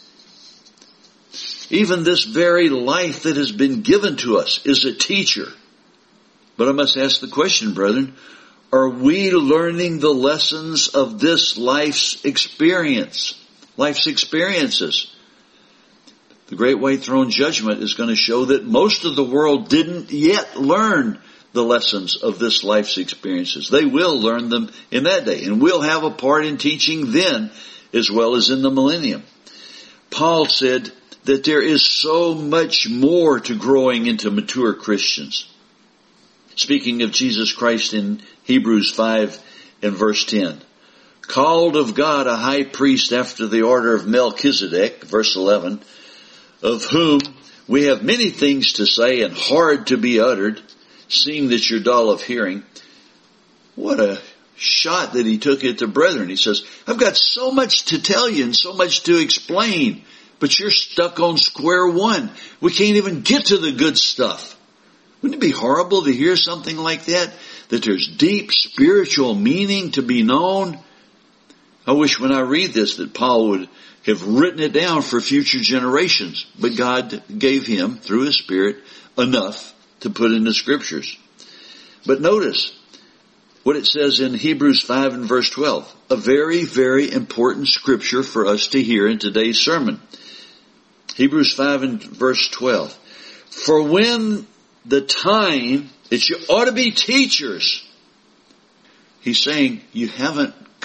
Even this very life that has been given to us is a teacher. But I must ask the question, brethren, are we learning the lessons of this life's experience, life's experiences? The Great White Throne Judgment is going to show that most of the world didn't yet learn the lessons of this life's experiences. They will learn them in that day, and we'll have a part in teaching then as well as in the millennium. Paul said that there is so much more to growing into mature Christians. Speaking of Jesus Christ in Hebrews five and verse ten. Called of God a high priest after the order of Melchizedek, verse eleven, of whom we have many things to say and hard to be uttered, seeing that you're dull of hearing. What a shot that he took at the brethren. He says, I've got so much to tell you and so much to explain, but you're stuck on square one. We can't even get to the good stuff. Wouldn't it be horrible to hear something like that? That there's deep spiritual meaning to be known? I wish when I read this that Paul would have written it down for future generations. But God gave him, through His Spirit, enough to put in the Scriptures. But notice what it says in Hebrews five and verse twelve. A very, very important Scripture for us to hear in today's sermon. Hebrews five and verse twelve. For when the time that you ought to be teachers, he's saying you haven't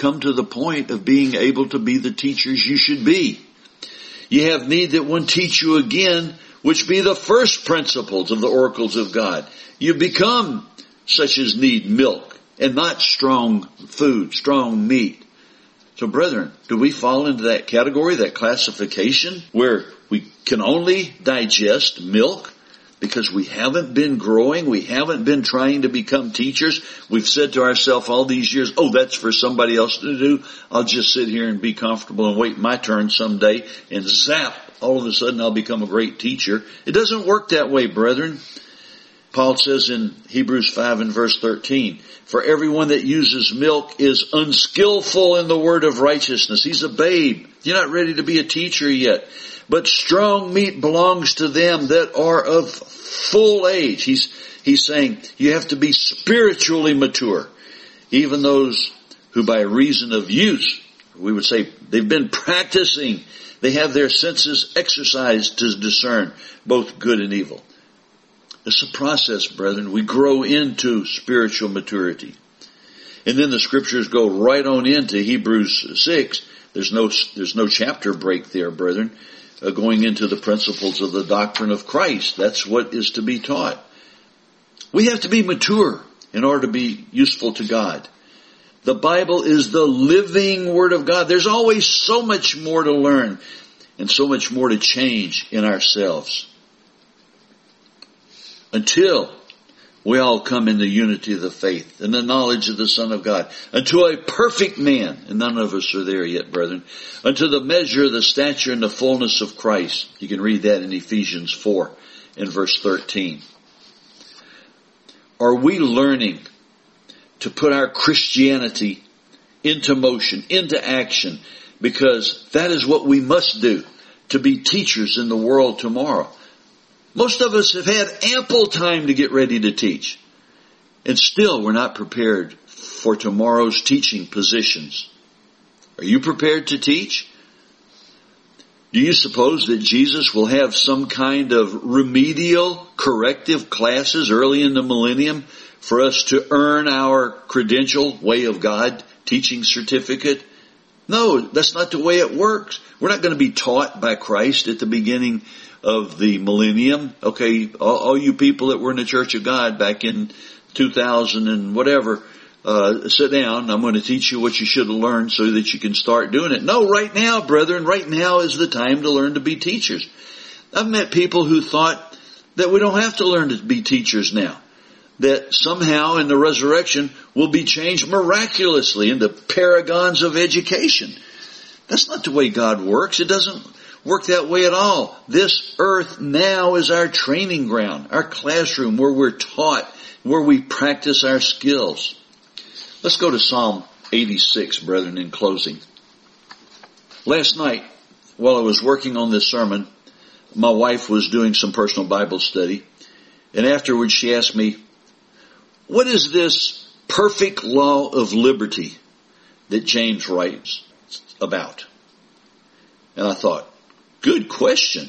come to the point of being able to be the teachers you should be. You have need that one teach you again, which be the first principles of the oracles of God. You become such as need milk and not strong food, strong meat. So brethren, do we fall into that category, that classification, where we can only digest milk because we haven't been growing, we haven't been trying to become teachers? We've said to ourselves all these years, oh, that's for somebody else to do. I'll just sit here and be comfortable and wait my turn someday, and zap, all of a sudden I'll become a great teacher. It doesn't work that way, brethren. Paul says in Hebrews five and verse thirteen, for everyone that uses milk is unskillful in the word of righteousness. He's a babe. You're not ready to be a teacher yet. But strong meat belongs to them that are of full age. He's, he's saying you have to be spiritually mature. Even those who by reason of use, we would say they've been practicing, they have their senses exercised to discern both good and evil. It's a process, brethren. We grow into spiritual maturity. And then the scriptures go right on into Hebrews six. There's no, there's no chapter break there, brethren, uh, going into the principles of the doctrine of Christ. That's what is to be taught. We have to be mature in order to be useful to God. The Bible is the living Word of God. There's always so much more to learn and so much more to change in ourselves. Until we all come in the unity of the faith and the knowledge of the Son of God, unto a perfect man, and none of us are there yet, brethren, unto the measure of the stature and the fullness of Christ. You can read that in Ephesians four and verse thirteen. Are we learning to put our Christianity into motion, into action? Because that is what we must do to be teachers in the world tomorrow. Most of us have had ample time to get ready to teach. And still we're not prepared for tomorrow's teaching positions. Are you prepared to teach? Do you suppose that Jesus will have some kind of remedial, corrective classes early in the millennium for us to earn our credential, way of God, teaching certificate? No, that's not the way it works. We're not going to be taught by Christ at the beginning of the millennium. Okay, all, all you people that were in the Church of God back in two thousand and whatever, uh, sit down. I'm going to teach you what you should have learned so that you can start doing it. No, right now, brethren, right now is the time to learn to be teachers. I've met people who thought that we don't have to learn to be teachers now. That somehow in the resurrection we'll be changed miraculously into paragons of education. That's not the way God works. It doesn't work that way at all. This earth now is our training ground, our classroom where we're taught, where we practice our skills. Let's go to Psalm eighty-six, brethren, in closing. Last night, while I was working on this sermon, my wife was doing some personal Bible study, and afterwards she asked me, what is this perfect law of liberty that James writes about? And I thought, good question.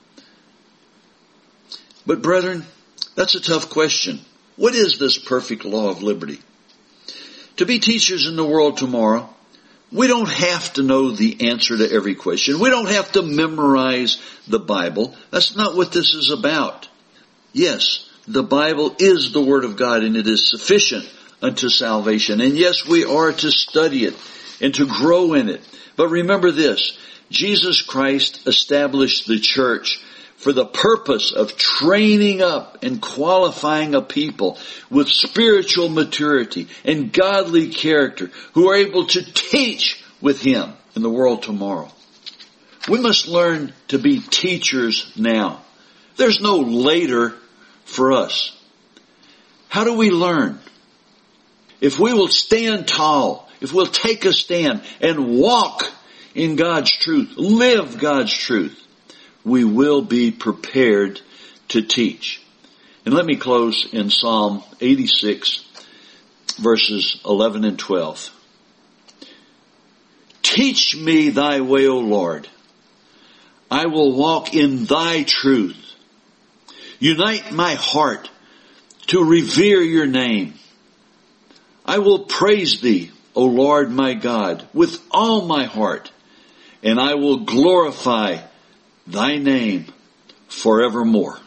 But brethren, that's a tough question. What is this perfect law of liberty? To be teachers in the world tomorrow, we don't have to know the answer to every question. We don't have to memorize the Bible. That's not what this is about. Yes, the Bible is the Word of God, and it is sufficient unto salvation. And yes, we are to study it and to grow in it. But remember this, Jesus Christ established the church for the purpose of training up and qualifying a people with spiritual maturity and godly character who are able to teach with Him in the world tomorrow. We must learn to be teachers now. There's no later for us. How do we learn? If we will stand tall, if we'll take a stand and walk in God's truth, live God's truth, we will be prepared to teach. And let me close in Psalm eighty-six, verses eleven and twelve. Teach me thy way, O Lord. I will walk in thy truth. Unite my heart to revere your name. I will praise thee O Lord my God, with all my heart, and I will glorify thy name forevermore.